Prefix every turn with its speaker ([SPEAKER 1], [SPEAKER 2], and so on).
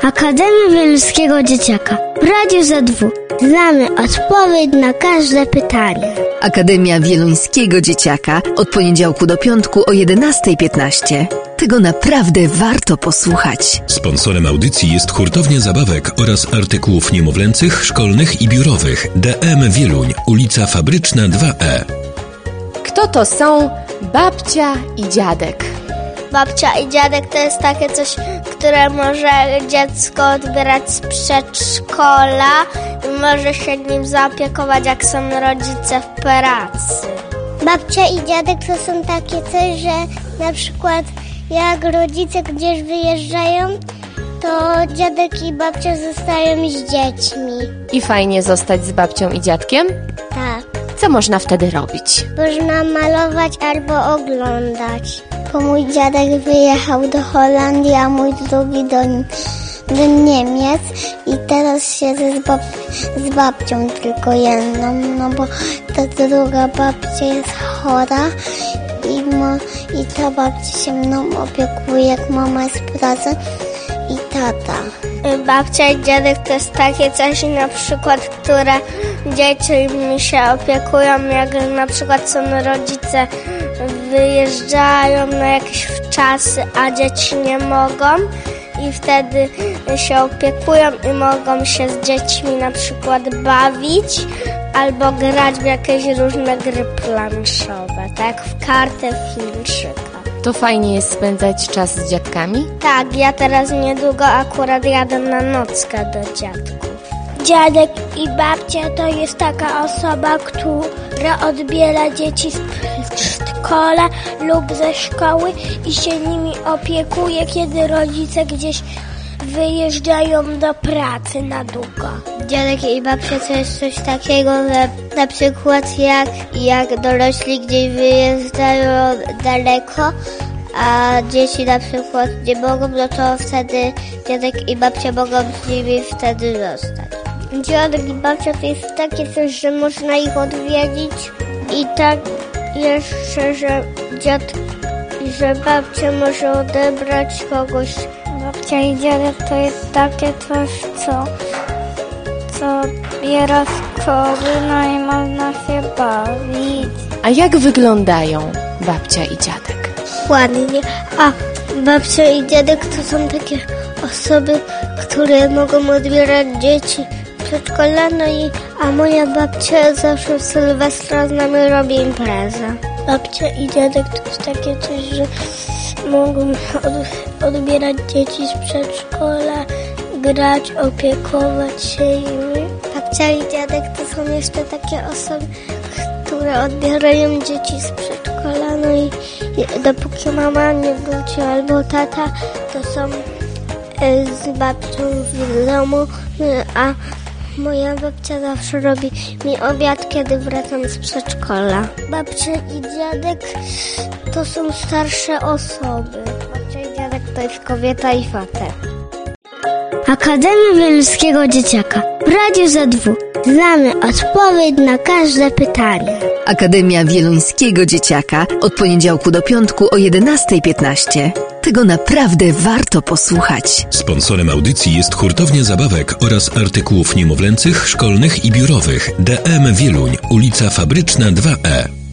[SPEAKER 1] Akademia Wieluńskiego Dzieciaka w Radiu ZW. Znamy odpowiedź na każde pytanie.
[SPEAKER 2] Akademia Wieluńskiego Dzieciaka od poniedziałku do piątku o 11:15. Tego naprawdę warto posłuchać.
[SPEAKER 3] Sponsorem audycji jest Hurtownia Zabawek oraz artykułów niemowlęcych, szkolnych i biurowych. DM Wieluń, ulica Fabryczna 2E.
[SPEAKER 4] Kto to są babcia i dziadek?
[SPEAKER 1] Babcia i dziadek to jest takie coś, które może dziecko odbierać z przedszkola i może się nim zaopiekować, jak są rodzice w pracy. Babcia i dziadek to są takie coś, że na przykład jak rodzice gdzieś wyjeżdżają, to dziadek i babcia zostają z dziećmi.
[SPEAKER 4] I fajnie zostać z babcią i dziadkiem?
[SPEAKER 1] Tak.
[SPEAKER 4] Co można wtedy robić?
[SPEAKER 1] Można malować albo oglądać. Bo mój dziadek wyjechał do Holandii, a mój drugi do Niemiec i teraz siedzę z babcią tylko jedną, no bo ta druga babcia jest chora i ta babcia się mną opiekuje, jak mama jest w pracy i tata. Babcia i dziadek to jest takie coś na przykład, które dziećmi się opiekują, jak na przykład są rodzice wyjeżdżają na jakieś czasy, a dzieci nie mogą i wtedy się opiekują i mogą się z dziećmi na przykład bawić albo grać w jakieś różne gry planszowe, tak w kartę Chińczyka.
[SPEAKER 4] To fajnie jest spędzać czas z dziadkami?
[SPEAKER 1] Tak, ja teraz niedługo akurat jadę na nockę do dziadków.
[SPEAKER 5] Dziadek i babcia to jest taka osoba, która odbiera dzieci z przedszkola lub ze szkoły i się nimi opiekuje, kiedy rodzice gdzieś wyjeżdżają do pracy na długo.
[SPEAKER 1] Dziadek i babcia to jest coś takiego, że na przykład jak dorośli gdzieś wyjeżdżają daleko, a dzieci na przykład nie mogą, no to wtedy dziadek i babcia mogą z nimi wtedy zostać. Dziadek i babcia to jest takie coś, że można ich odwiedzić i tak jeszcze, że babcia może odebrać kogoś. Babcia i dziadek to jest takie coś, co biera szkoły, no i można się bawić.
[SPEAKER 4] A jak wyglądają babcia i dziadek?
[SPEAKER 1] Ładnie. A babcia i dziadek to są takie osoby, które mogą odbierać dzieci w przedszkola, a moja babcia zawsze w Sylwestra z nami robi imprezę.
[SPEAKER 5] Babcia i dziadek to jest takie coś, że mogą odbierać dzieci z przedszkola, grać, opiekować się nimi.
[SPEAKER 1] Babcia i dziadek to są jeszcze takie osoby, które odbierają dzieci z przedszkola, no i dopóki mama nie wróci albo tata, to są z babcią w domu, a moja babcia zawsze robi mi obiad, kiedy wracam z przedszkola. Babcia i dziadek to są starsze osoby. Babcia i dziadek to jest kobieta i facet. Akademia Wieluńskiego Dzieciaka w Radiu ZW. Znamy odpowiedź na każde pytanie.
[SPEAKER 2] Akademia Wieluńskiego Dzieciaka od poniedziałku do piątku o 11:15. Tego naprawdę warto posłuchać.
[SPEAKER 3] Sponsorem audycji jest Hurtownia Zabawek oraz artykułów niemowlęcych, szkolnych i biurowych. DM Wieluń, ulica Fabryczna 2E.